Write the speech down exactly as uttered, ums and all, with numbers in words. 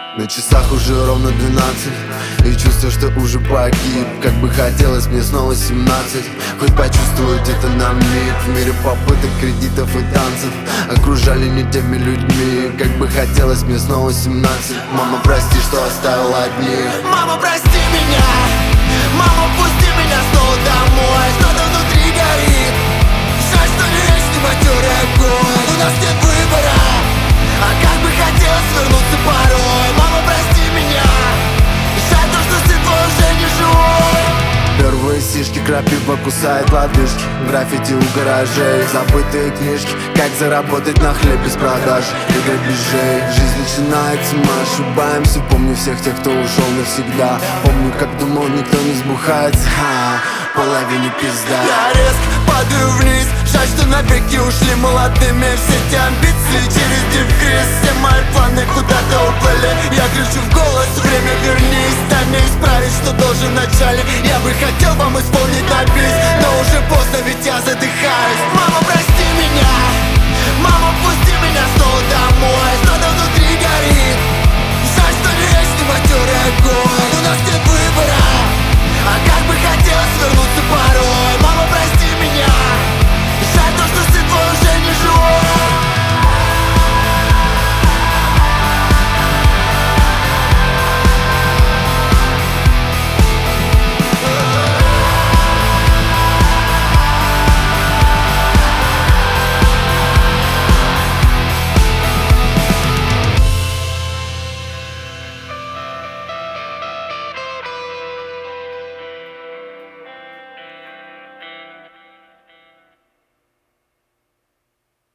На часах уже ровно двенадцать, и чувство, что уже погиб. Как бы хотелось мне снова семнадцать, хоть почувствовать это на миг. В мире попыток, кредитов и танцев окружали не теми людьми. Как бы хотелось мне снова семнадцать. Мама, прости, что оставил одних. Мама, прости меня. Мама, пусти меня снова домой. Что-то внутри горит. Жаль, что не вечный матерый огонь. У нас нет выбора, а как бы хотелось вернуться порой. Мама, прости меня. Жаль то, что сын твой уже не живой. Первые сишки, крапива кусает лодыжки, граффити у гаражей, забытые книжки, как заработать на хлеб без продаж и грабежей. Жизнь начинается, мы ошибаемся. Помню всех тех, кто ушел навсегда. Помню, как думал, никто не сбухается. Ха, половине пизда. Я резко падаю вниз. Жаль, что навеки ушли молодыми. Все эти амбиции через дефис. Все мои планы куда-то уплыли. Я кричу в голос: время вернись. Дай мне исправить, что должен вначале. Я бы хотел вам исполнить на бис, но уже поздно, ведь я задыхаюсь. Мама,